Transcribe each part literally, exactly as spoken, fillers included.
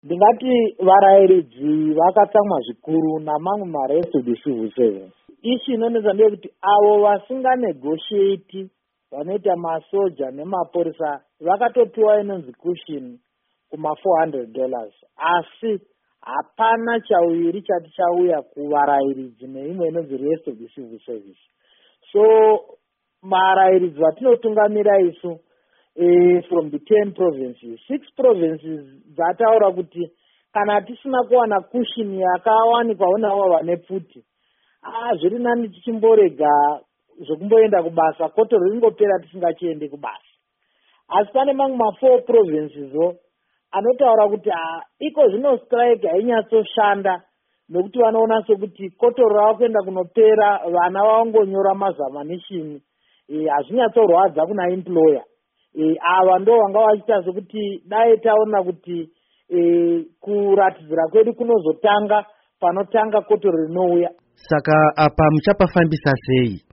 Ndingati varayiridzi vakatsamwa zvikuru namamwe marest of the civil service. Ishi inonetsa ndeyekuti avo vasinganegotiate vanoita masoja nemapurisa vakatopiwa inonzi cushion kuma four hundred dollars, asi hapana chawiri chati chauya kuvarayiridzi neimwe inonzi rest of the civil service. So marayiridzi vatinotungamira isu Uh, from the ten provinces, six provinces dzataura kuti kana tisina kuwana cushion yakawanikwawo navo vane pfuti, ah zviri nani tichimborega zvokumboenda kubasa, kotoro ringopera tisingachiende kubasa. Asi pane mamwe ma-four provinces o anotaura kuti ah iko zvino strike hainyatsoshanda nokuti vanoona sokuti kotoro rava kuenda kunopera, vana vavangonyora mazamanishini, hazvinyatsorwadza kuna employer. E, ava ndo vanga vachiita sokuti dai taona kuti e, kuratidzira kwedu kunozotanga panotanga kotoro rinouya. Saka apa muchapafambisa sei?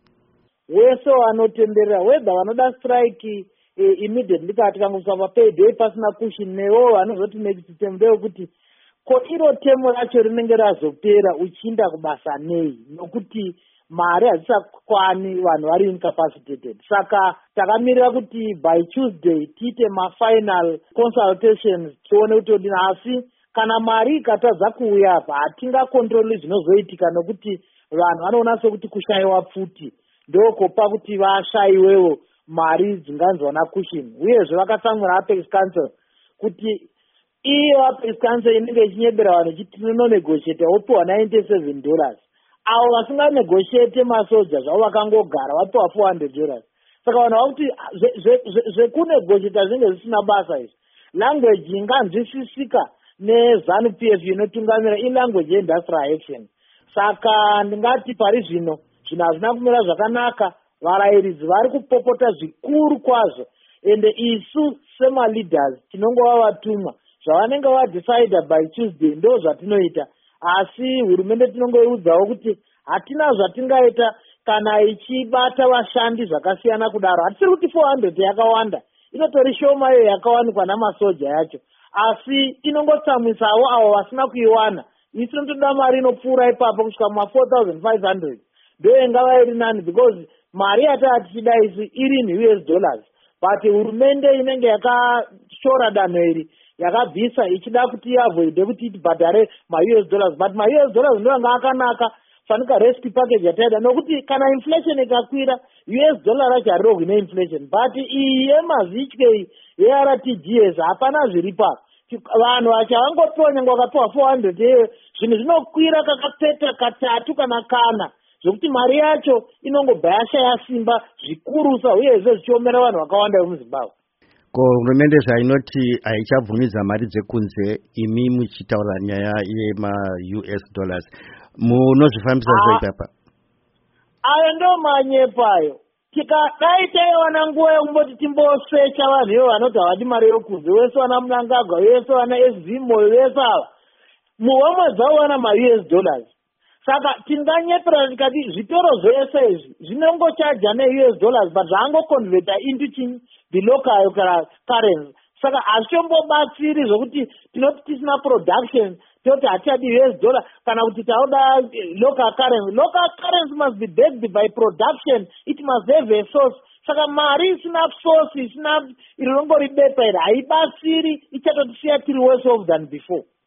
Wese vanotenderera whether vanoda strike e, immediately kana tikangoswa papaid pasina cushion, nevo vanozoti next term ndeyekuti ko iro temo racho rinenge razopera uchiinda kubasa nei, nokuti mari hadzisakwani vanhu vari incapacitated. Saka takamirira kuti by Tuesday tiite mafinal consultations tione kuti odini, asi kana mari ikatadza kuuya apa hatingakontroli zvinozoitika, nokuti vanhu vanoona sokuti kushayiwa pfuti ndokopa kuti vashayiwewo mari dzinganzwa nakushini. Uyezve vakatsamwira Apex Council kuti iyo Apex Council inenge ichinyebera vanhu ichiti tinonegotiate wopiwa ninety-seven dollars, avo vasinganegotiate masoja zvavo vakangogara vapiwa four hundred dollars. Saka vanhu vakuti zvekunegotiata zvinenge zvisina basa izvi. Language inganzwisisika neZANU P F inotungamira ilanguage yeIndustrial Action. Saka ndingati pari zvino zvinhu hazvina kumira zvakanaka, varayiridzi vari kupopota zvikuru kwazvo, ende isu sema-leaders tinongova vatumwa zvavanenge vadecida by Tuesday ndo zvatinoita. Asi hurumende tinongoiudzawo kuti hatina zvatingaita kana ichibata vashandi zvakasiyana kudaro. Hatisiri kuti four hundred yakawanda, inotori shoma iyo yakawanikwa namasoja yacho, asi inongotsamwisawo avo vasina kuiwana. Isi tinotoda mari inopfuura ipapo kusvika ma four thousand five hundred, ndo ingava iri nani, because mari yataa tichida isi iri in U S dollars, but hurumende inenge yakashora danho iri yakabvisa ichida kuti iavoide kuti itibhadhare ma-U S dollars, but ma-U S dollars ndo anga akanaka fanika rescue package yataida, nokuti kana inflation ikakwira U S dollar racho harirogwi neinflation, but iyi yemazitye ye-R T G S hapana zviri pa vanhu vachavangopiwa nyange vakapiwa four hundred yeyo, zvinhu zvinokwira kakapeta katatu kana kana zvokuti mari yacho inongobva yashaya simba zvikurusa, uyezve zvichiomera vanhu vakawanda vemuZimbabwe. Ko hurumende zvainoti haichabvumidza mari dzekunze, imi muchitaura nyaya yema-U S dollars, munozvifambisa sei apa? Ayo ndo manyepo ayo. Tikadai taiwana nguva yekumboti timbosecha vanhu ivo vanoti havadi mari yokunze, wese wana Mnangagwa, wese wana S V Moyo, wese ava muhomwe dzavo wana ma-U S dollars. Saka tinganyepera tikati zvitoro zvese izvi zvinongochaja ne-U S dollars, but zvaangoconverta into chinyi the local currency. Saka hazvitombobatsiri zvokuti tinoti tisina production toti hatichadi U S dollar kana kuti tauda local currency. Local currency must be backed by production, it must have a source. Saka mari isina source, isina irinongoribepa iri haibatsiri, ichatotisiya tiri worse off than before.